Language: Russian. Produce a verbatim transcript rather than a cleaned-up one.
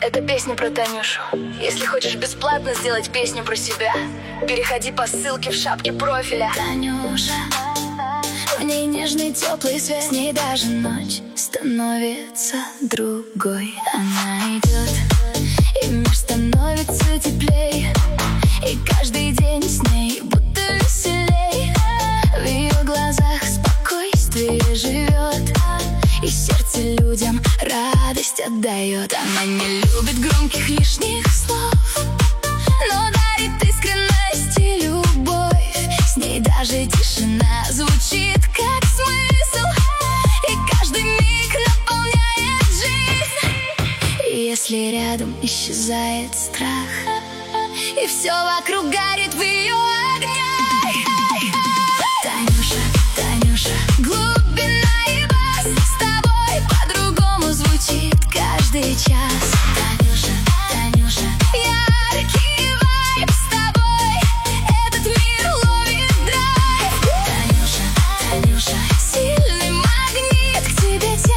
Это песня про Танюшу. Если хочешь бесплатно сделать песню про себя, переходи по ссылке в шапке профиля. Танюша, в ней нежный теплый свет, с ней даже ночь становится другой. Она идет, и мир становится теплей, и каждый день с ней будто веселей. В ее глазах спокойствие живет, и сердце людям радость отдает. Она не любит громких лишних слов, но дарит искренность и любовь. С ней даже тишина звучит как смысл, и каждый миг наполняет жизнь. И если рядом исчезает страх, и все вокруг горит в ее огнях. Танюша, Танюша, глубина и бас, с тобой по-другому звучит каждый час. Танюша, Танюша, яркий вайб, с тобой этот мир ловит драйв. Танюша, Танюша, сильный магнит к тебе тянет.